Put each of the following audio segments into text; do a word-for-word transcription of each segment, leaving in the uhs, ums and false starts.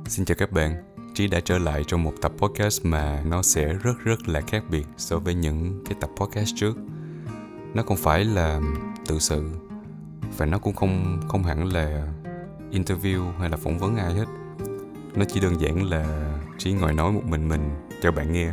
Xin chào các bạn, Trí đã trở lại trong một tập podcast mà nó sẽ rất rất là khác biệt so với những cái tập podcast trước. Nó không phải là tự sự và nó cũng không không hẳn là interview hay là phỏng vấn ai hết. Nó chỉ đơn giản là Trí ngồi nói một mình mình cho bạn nghe.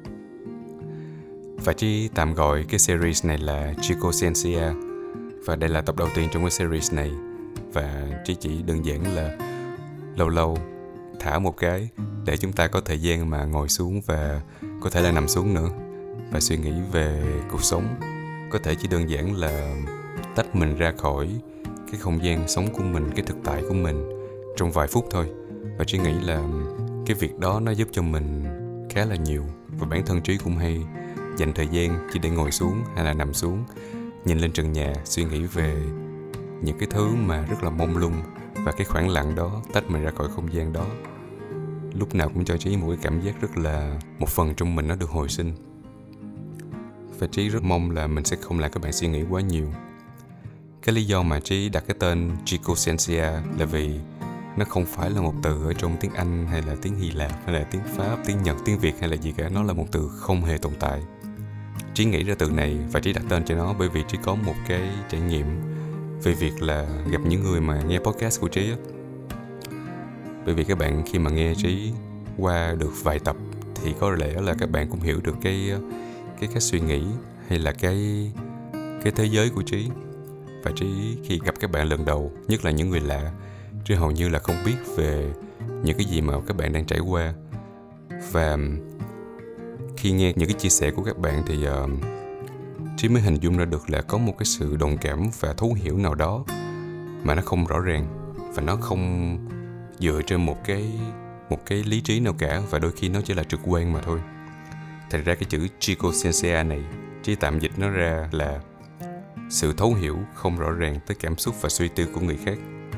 Và Trí tạm gọi cái series này là Chico Ciencia. Và đây là tập đầu tiên trong cái series này. Và Trí chỉ đơn giản là lâu lâu thả một cái để chúng ta có thời gian mà ngồi xuống và có thể là nằm xuống nữa và suy nghĩ về cuộc sống. Có thể chỉ đơn giản là tách mình ra khỏi cái không gian sống của mình, cái thực tại của mình trong vài phút thôi. Và Trí nghĩ là cái việc đó nó giúp cho mình khá là nhiều. Và bản thân Trí cũng hay dành thời gian chỉ để ngồi xuống hay là nằm xuống, nhìn lên trần nhà, suy nghĩ về những cái thứ mà rất là mông lung. Và cái khoảng lặng đó tách mình ra khỏi không gian đó lúc nào cũng cho Trí một cái cảm giác rất là một phần trong mình nó được hồi sinh. Và Trí rất mong là mình sẽ không làm các bạn suy nghĩ quá nhiều. Cái lý do mà Trí đặt cái tên Chico Ciencia là vì nó không phải là một từ ở trong tiếng Anh hay là tiếng Hy Lạp hay là tiếng Pháp, tiếng Nhật, tiếng Việt hay là gì cả. Nó là một từ không hề tồn tại. Trí nghĩ ra từ này và Trí đặt tên cho nó bởi vì Trí có một cái trải nghiệm về việc là gặp những người mà nghe podcast của Trí á. Bởi vì các bạn khi mà nghe Trí qua được vài tập thì có lẽ là các bạn cũng hiểu được cái cái cách suy nghĩ hay là cái cái thế giới của Trí. Và Trí khi gặp các bạn lần đầu, nhất là những người lạ, Trí hầu như là không biết về những cái gì mà các bạn đang trải qua. Và khi nghe những cái chia sẻ của các bạn thì uh, Trí mới hình dung ra được là có một cái sự đồng cảm và thấu hiểu nào đó mà nó không rõ ràng và nó không dựa trên một cái một cái lý trí nào cả, và đôi khi nó chỉ là trực quan mà thôi. Thành ra cái chữ Chico Ciencia này, Trí tạm dịch nó ra là sự thấu hiểu không rõ ràng tới cảm xúc và suy tư của người khác.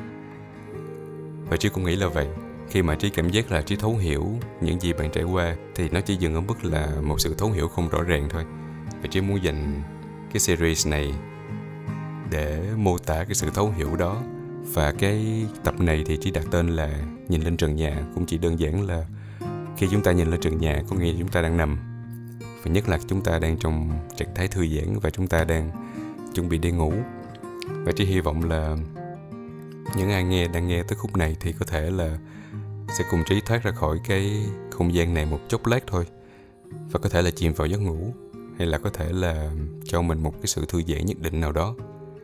Và Trí cũng nghĩ là vậy. Khi mà Trí cảm giác là Trí thấu hiểu những gì bạn trải qua thì nó chỉ dừng ở mức là một sự thấu hiểu không rõ ràng thôi. Và Trí muốn dành cái series này để mô tả cái sự thấu hiểu đó. Và cái tập này thì Trí đặt tên là Nhìn lên trần nhà. Cũng chỉ đơn giản là khi chúng ta nhìn lên trần nhà có nghĩa là chúng ta đang nằm. Và nhất là chúng ta đang trong trạng thái thư giãn và chúng ta đang chuẩn bị đi ngủ. Và Trí hy vọng là những ai nghe đang nghe tới khúc này thì có thể là sẽ cùng Trí thoát ra khỏi cái không gian này một chốc lát thôi. Và có thể là chìm vào giấc ngủ, hay là có thể là cho mình một cái sự thư giãn nhất định nào đó.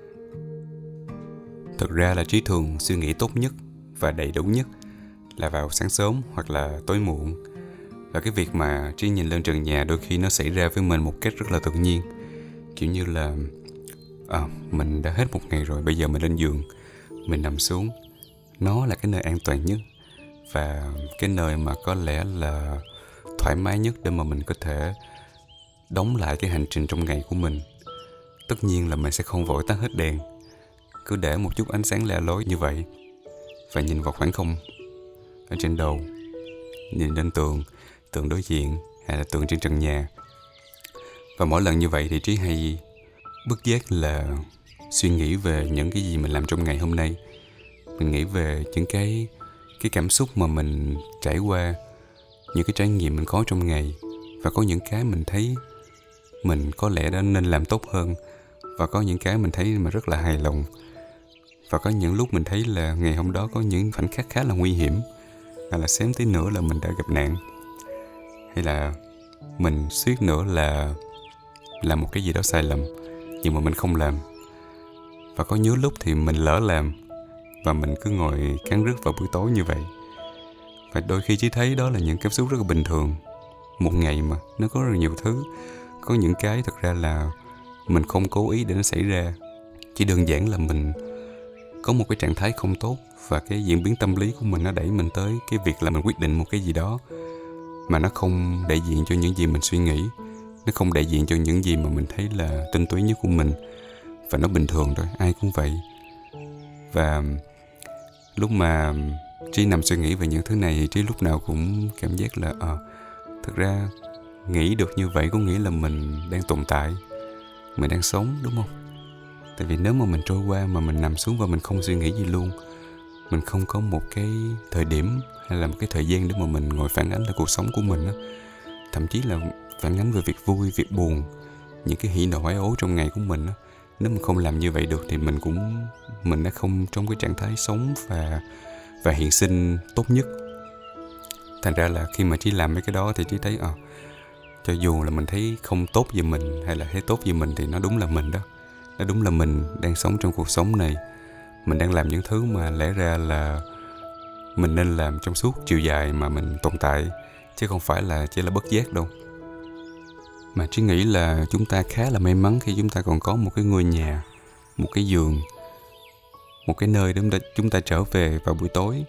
Thực ra là Trí thường suy nghĩ tốt nhất và đầy đủ nhất là vào sáng sớm hoặc là tối muộn. Và cái việc mà Trí nhìn lên trần nhà đôi khi nó xảy ra với mình một cách rất là tự nhiên. Kiểu như là à, mình đã hết một ngày rồi, bây giờ mình lên giường, mình nằm xuống. Nó là cái nơi an toàn nhất và cái nơi mà có lẽ là thoải mái nhất để mà mình có thể đóng lại cái hành trình trong ngày của mình. Tất nhiên là mình sẽ không vội tắt hết đèn, cứ để một chút ánh sáng le lói như vậy và nhìn vào khoảng không ở trên đầu, nhìn lên tường, tường đối diện hay là tường trên trần nhà. Và mỗi lần như vậy thì Trí hay bất giác là suy nghĩ về những cái gì mình làm trong ngày hôm nay. Mình nghĩ về những cái cái cảm xúc mà mình trải qua, những cái trải nghiệm mình có trong ngày, và có những cái mình thấy mình có lẽ đã nên làm tốt hơn, và có những cái mình thấy mà rất là hài lòng, và có những lúc mình thấy là ngày hôm đó có những khoảnh khắc khá là nguy hiểm, hay là xém tí nữa là mình đã gặp nạn, hay là mình suýt nữa là làm một cái gì đó sai lầm nhưng mà mình không làm. Và có nhiều lúc thì mình lỡ làm và mình cứ ngồi cắn rứt vào buổi tối như vậy. Và đôi khi chỉ thấy đó là những cảm xúc rất là bình thường. Một ngày mà nó có rất là nhiều thứ. Có những cái thật ra là mình không cố ý để nó xảy ra, chỉ đơn giản là mình có một cái trạng thái không tốt, và cái diễn biến tâm lý của mình nó đẩy mình tới cái việc là mình quyết định một cái gì đó mà nó không đại diện cho những gì mình suy nghĩ, nó không đại diện cho những gì mà mình thấy là tinh túy nhất của mình. Và nó bình thường thôi, ai cũng vậy. Và lúc mà Trí nằm suy nghĩ về những thứ này thì Trí lúc nào cũng cảm giác là à, thực ra nghĩ được như vậy có nghĩa là mình đang tồn tại, mình đang sống, đúng không? Tại vì nếu mà mình trôi qua mà mình nằm xuống và mình không suy nghĩ gì luôn, mình không có một cái thời điểm hay là một cái thời gian để mà mình ngồi phản ánh lại cuộc sống của mình á. Thậm chí là phản ánh về việc vui, việc buồn, những cái hỉ nộ ái ố trong ngày của mình á. Nếu mình không làm như vậy được thì mình cũng mình đã không trong cái trạng thái sống và và hiện sinh tốt nhất. Thành ra là khi mà Trí làm mấy cái đó thì Trí thấy à, cho dù là mình thấy không tốt về mình hay là thấy tốt về mình thì nó đúng là mình đó. Nó đúng là mình đang sống trong cuộc sống này. Mình đang làm những thứ mà lẽ ra là mình nên làm trong suốt chiều dài mà mình tồn tại, chứ không phải là chỉ là bất giác đâu. Mà Trí nghĩ là chúng ta khá là may mắn khi chúng ta còn có một cái ngôi nhà, một cái giường, một cái nơi để chúng ta trở về vào buổi tối.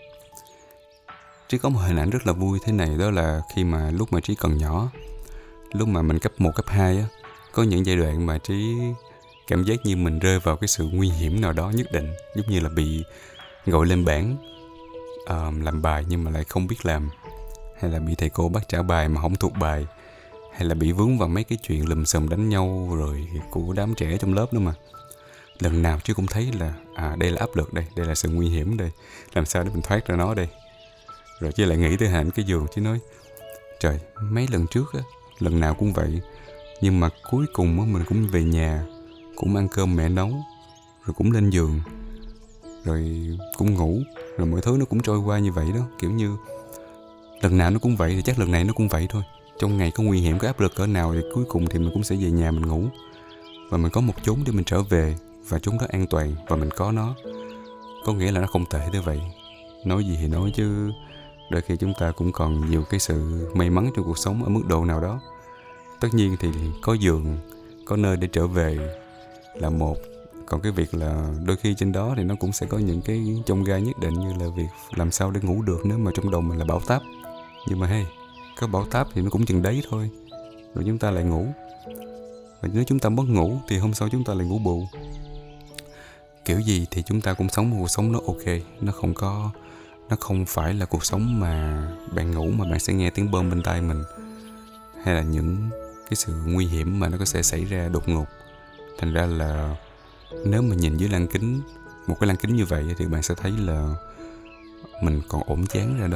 Trí có một hình ảnh rất là vui thế này, đó là khi mà lúc mà Trí còn nhỏ, lúc mà mình cấp một, cấp hai á, có những giai đoạn mà Trí cảm giác như mình rơi vào cái sự nguy hiểm nào đó nhất định, giống như là bị gọi lên bảng uh, làm bài nhưng mà lại không biết làm, hay là bị thầy cô bắt trả bài mà không thuộc bài, hay là bị vướng vào mấy cái chuyện lùm xùm đánh nhau rồi của đám trẻ trong lớp nữa mà. Lần nào Trí cũng thấy là à đây là áp lực đây, đây là sự nguy hiểm đây, làm sao để mình thoát ra nó đây. Rồi Trí lại nghĩ tới hình ảnh cái giường, Trí nói trời, mấy lần trước á, lần nào cũng vậy, nhưng mà cuối cùng á mình cũng về nhà, cũng ăn cơm mẹ nấu, rồi cũng lên giường, rồi cũng ngủ, rồi mọi thứ nó cũng trôi qua như vậy đó. Kiểu như lần nào nó cũng vậy thì chắc lần này nó cũng vậy thôi. Trong ngày có nguy hiểm, có áp lực cỡ nào thì cuối cùng thì mình cũng sẽ về nhà mình ngủ, và mình có một chốn để mình trở về, và chốn đó an toàn và mình có nó. Có nghĩa là nó không tệ tới vậy. Nói gì thì nói chứ đôi khi chúng ta cũng còn nhiều cái sự may mắn trong cuộc sống ở mức độ nào đó. Tất nhiên thì có giường, có nơi để trở về là một. Còn cái việc là đôi khi trên đó thì nó cũng sẽ có những cái chông gai nhất định, như là việc làm sao để ngủ được nếu mà trong đầu mình là bão táp. Nhưng mà hey, có bão táp thì nó cũng chừng đấy thôi, rồi chúng ta lại ngủ. Và nếu chúng ta mất ngủ thì hôm sau chúng ta lại ngủ bù. Kiểu gì thì chúng ta cũng sống một cuộc sống nó ok. Nó không có Nó không phải là cuộc sống mà bạn ngủ mà bạn sẽ nghe tiếng bơm bên tai mình, hay là những cái sự nguy hiểm mà nó có thể xảy ra đột ngột. Thành ra là nếu mà nhìn dưới lăng kính, một cái lăng kính như vậy, thì bạn sẽ thấy là mình còn ổn chán ra đó.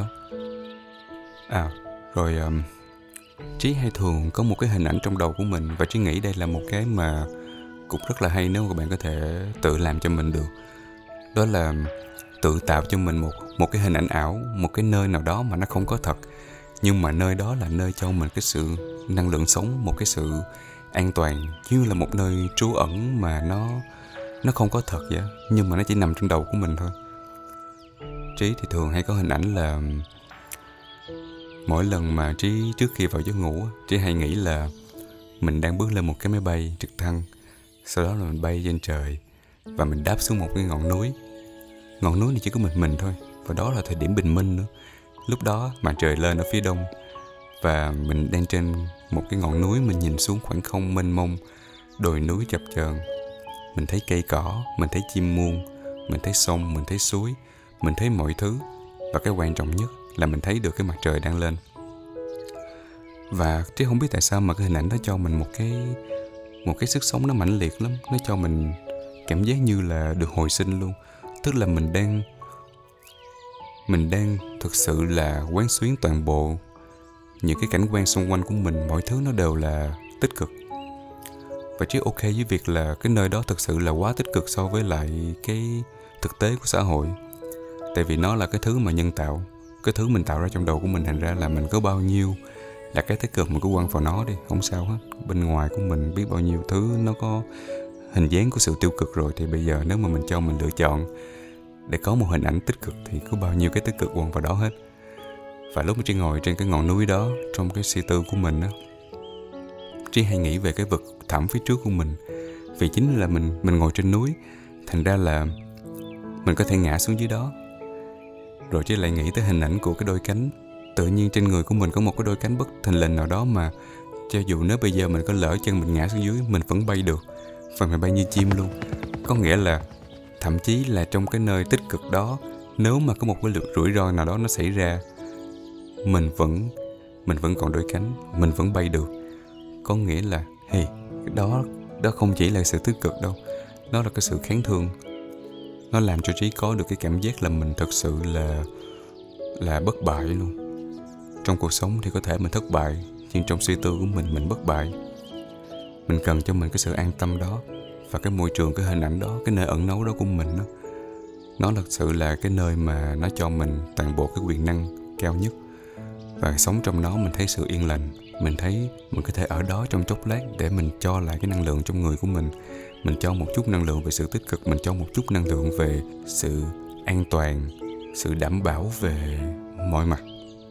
À, rồi um, Trí hay thường có một cái hình ảnh trong đầu của mình, và Trí nghĩ đây là một cái mà cũng rất là hay nếu mà bạn có thể tự làm cho mình được. Đó là tự tạo cho mình một, một cái hình ảnh ảo, một cái nơi nào đó mà nó không có thật, nhưng mà nơi đó là nơi cho mình cái sự năng lượng sống, một cái sự an toàn, như là một nơi trú ẩn mà nó nó không có thật vậy, nhưng mà nó chỉ nằm trong đầu của mình thôi. Trí thì thường hay có hình ảnh là mỗi lần mà Trí trước khi vào giấc ngủ, Trí hay nghĩ là mình đang bước lên một cái máy bay trực thăng, sau đó là mình bay trên trời và mình đáp xuống một cái ngọn núi. Ngọn núi này chỉ có mình mình thôi, và đó là thời điểm bình minh nữa. Lúc đó mặt trời lên ở phía đông, và mình đang trên một cái ngọn núi, mình nhìn xuống khoảng không mênh mông, đồi núi chập chờn. Mình thấy cây cỏ, mình thấy chim muông, mình thấy sông, mình thấy suối, mình thấy mọi thứ. Và cái quan trọng nhất là mình thấy được cái mặt trời đang lên. Và chứ không biết tại sao mà cái hình ảnh đó cho mình một cái một cái sức sống nó mãnh liệt lắm. Nó cho mình cảm giác như là được hồi sinh luôn. Tức là mình đang Mình đang thực sự là quán xuyến toàn bộ những cái cảnh quan xung quanh của mình. Mọi thứ nó đều là tích cực. Và Trí ok với việc là cái nơi đó thực sự là quá tích cực so với lại cái thực tế của xã hội. Tại vì nó là cái thứ mà nhân tạo, cái thứ mình tạo ra trong đầu của mình. Thành ra là mình có bao nhiêu là cái tích cực mình cứ quăng vào nó đi, không sao hết. Bên ngoài của mình biết bao nhiêu thứ nó có hình dáng của sự tiêu cực rồi, thì bây giờ nếu mà mình cho mình lựa chọn để có một hình ảnh tích cực thì có bao nhiêu cái tích cực quăng vào đó hết. Và lúc mà Trí ngồi trên cái ngọn núi đó, trong cái suy tư của mình á, Trí hay nghĩ về cái vực thẳm phía trước của mình. Vì chính là mình mình ngồi trên núi, thành ra là mình có thể ngã xuống dưới đó. Rồi Trí lại nghĩ tới hình ảnh của cái đôi cánh. Tự nhiên trên người của mình có một cái đôi cánh bất thình lình nào đó mà cho dù nếu bây giờ mình có lỡ chân mình ngã xuống dưới, mình vẫn bay được, và mình bay như chim luôn. Có nghĩa là thậm chí là trong cái nơi tích cực đó, nếu mà có một cái rủi ro nào đó nó xảy ra, Mình vẫn Mình vẫn còn đôi cánh, mình vẫn bay được. Có nghĩa là hey, đó, đó không chỉ là sự tích cực đâu, đó là cái sự kháng thương. nó làm cho Trí có được cái cảm giác là mình thật sự là là bất bại luôn. Trong cuộc sống thì có thể mình thất bại, nhưng trong suy tư của mình, mình bất bại. Mình cần cho mình cái sự an tâm đó, và cái môi trường, cái hình ảnh đó, cái nơi ẩn náu đó của mình đó, nó thật sự là cái nơi mà nó cho mình toàn bộ cái quyền năng cao nhất. Và sống trong nó mình thấy sự yên lành. Mình thấy mình có thể ở đó trong chốc lát để mình cho lại cái năng lượng trong người của mình. Mình cho một chút năng lượng về sự tích cực, mình cho một chút năng lượng về sự an toàn, sự đảm bảo về mọi mặt.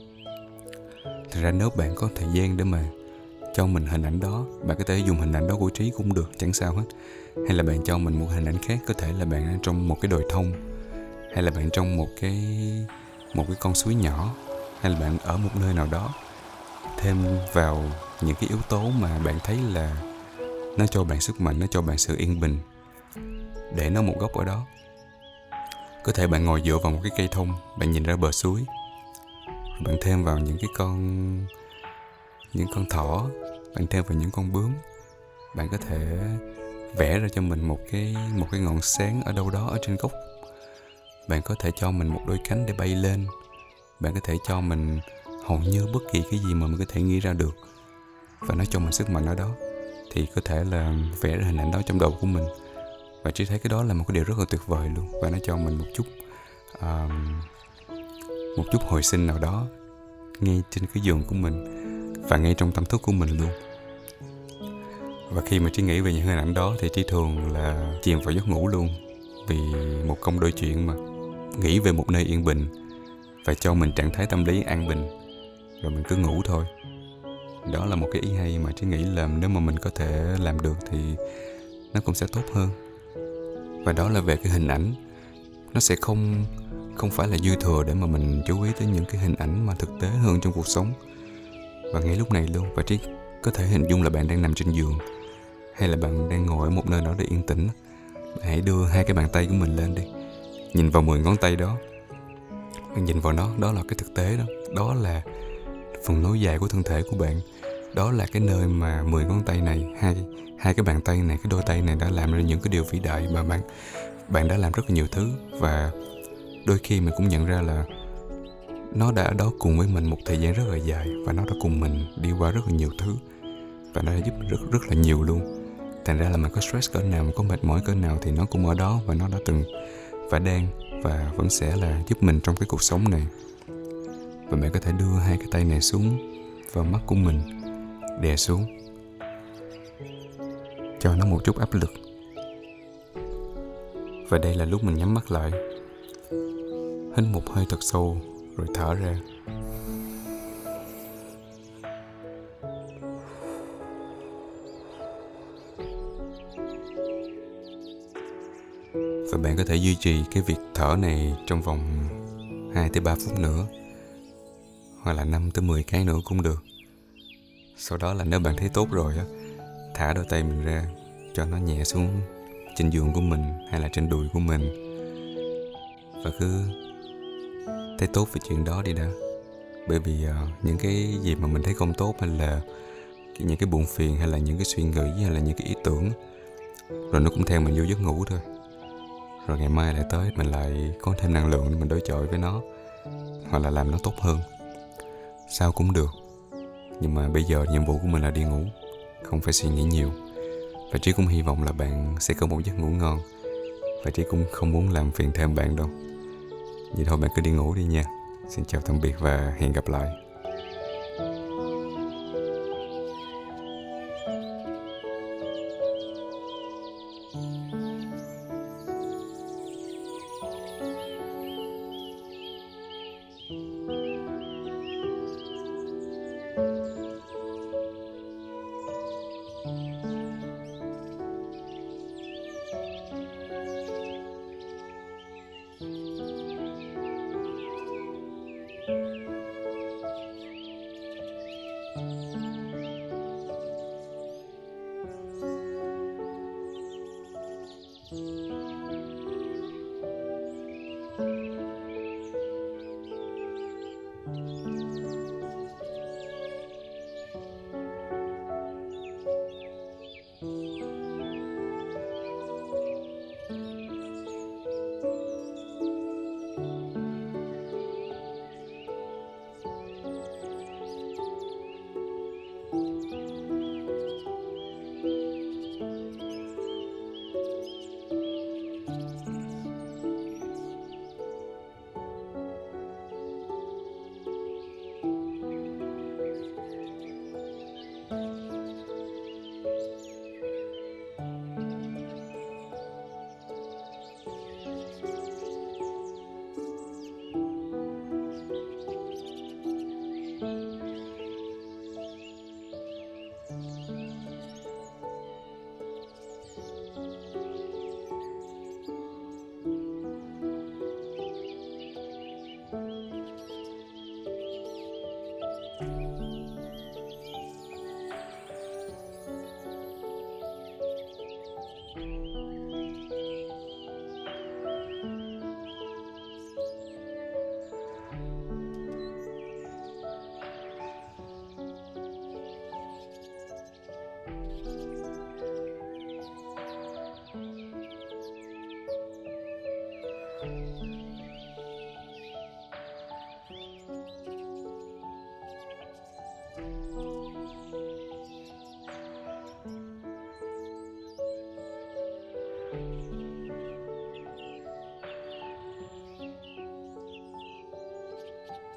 Thật ra nếu bạn có thời gian để mà cho mình hình ảnh đó, bạn có thể dùng hình ảnh đó của Trí cũng được, chẳng sao hết. Hay là bạn cho mình một hình ảnh khác, có thể là bạn trong một cái đồi thông, hay là bạn trong một cái một cái con suối nhỏ, hay là bạn ở một nơi nào đó. Thêm vào những cái yếu tố mà bạn thấy là nó cho bạn sức mạnh, nó cho bạn sự yên bình. Để nó một góc ở đó. Có thể bạn ngồi dựa vào một cái cây thông, bạn nhìn ra bờ suối. Bạn thêm vào những cái con những con thỏ, bạn thêm vào những con bướm. Bạn có thể vẽ ra cho mình một cái một cái ngọn sáng ở đâu đó ở trên gốc. Bạn có thể cho mình một đôi cánh để bay lên. Bạn có thể cho mình hầu như bất kỳ cái gì mà mình có thể nghĩ ra được, và nó cho mình sức mạnh ở đó. Thì có thể là vẽ ra hình ảnh đó trong đầu của mình. Và Trí thấy cái đó là một cái điều rất là tuyệt vời luôn. Và nó cho mình một chút uh, Một chút hồi sinh nào đó ngay trên cái giường của mình, và ngay trong tâm thức của mình luôn. Và khi mà Trí nghĩ về những hình ảnh đó thì Trí thường là chìm vào giấc ngủ luôn. Vì một công đôi chuyện mà. Nghĩ về một nơi yên bình và cho mình trạng thái tâm lý an bình, rồi mình cứ ngủ thôi. Đó là một cái ý hay mà Trí nghĩ là nếu mà mình có thể làm được thì nó cũng sẽ tốt hơn. Và đó là về cái hình ảnh. Nó sẽ không không phải là dư thừa để mà mình chú ý tới những cái hình ảnh mà thực tế hơn trong cuộc sống. Và ngay lúc này luôn, và Trí có thể hình dung là bạn đang nằm trên giường, hay là bạn đang ngồi ở một nơi nào đó yên tĩnh. Bạn hãy đưa hai cái bàn tay của mình lên đi. Nhìn vào mười ngón tay đó. Bạn nhìn vào nó, đó là cái thực tế đó. Đó là phần nối dài của thân thể của bạn. Đó là cái nơi mà mười ngón tay này, hai, hai cái bàn tay này, cái đôi tay này đã làm ra những cái điều vĩ đại mà bạn, bạn đã làm rất là nhiều thứ. Và đôi khi mình cũng nhận ra là nó đã ở đó cùng với mình một thời gian rất là dài, và nó đã cùng mình đi qua rất là nhiều thứ, và nó đã giúp rất, rất là nhiều luôn. Thành ra là mình có stress cỡ nào, mình có mệt mỏi cỡ nào thì nó cũng ở đó, và nó đã từng và đang và vẫn sẽ là giúp mình trong cái cuộc sống này. Và bạn có thể đưa hai cái tay này xuống vào mắt của mình, đè xuống, cho nó một chút áp lực. Và đây là lúc mình nhắm mắt lại, hít một hơi thật sâu rồi thở ra. Và bạn có thể duy trì cái việc thở này trong vòng hai tới ba phút nữa, hoặc là năm tới mười cái nữa cũng được. Sau đó là nếu bạn thấy tốt rồi á, thả đôi tay mình ra, cho nó nhẹ xuống trên giường của mình hay là trên đùi của mình. Và cứ thấy tốt về chuyện đó đi đã. Bởi vì uh, những cái gì mà mình thấy không tốt, hay là những cái buồn phiền, hay là những cái suy nghĩ, hay là những cái ý tưởng, rồi nó cũng theo mình vô giấc ngủ thôi. Rồi ngày mai lại tới, mình lại có thêm năng lượng để mình đối chọi với nó, hoặc là làm nó tốt hơn. Sao cũng được. Nhưng mà bây giờ nhiệm vụ của mình là đi ngủ, không phải suy nghĩ nhiều. Và Trí cũng hy vọng là bạn sẽ có một giấc ngủ ngon. Và Trí cũng không muốn làm phiền thêm bạn đâu. Vậy thôi bạn cứ đi ngủ đi nha. Xin chào tạm biệt và hẹn gặp lại.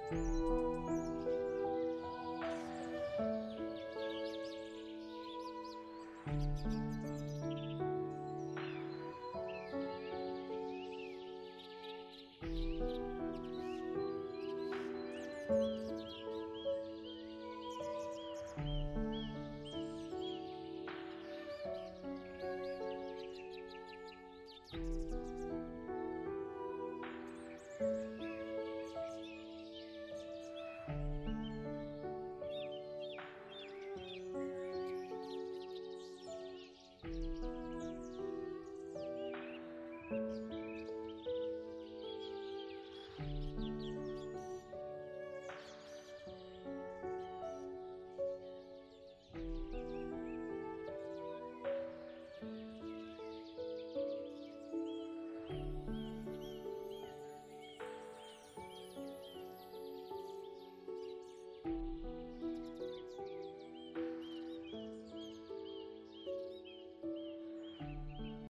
Bye.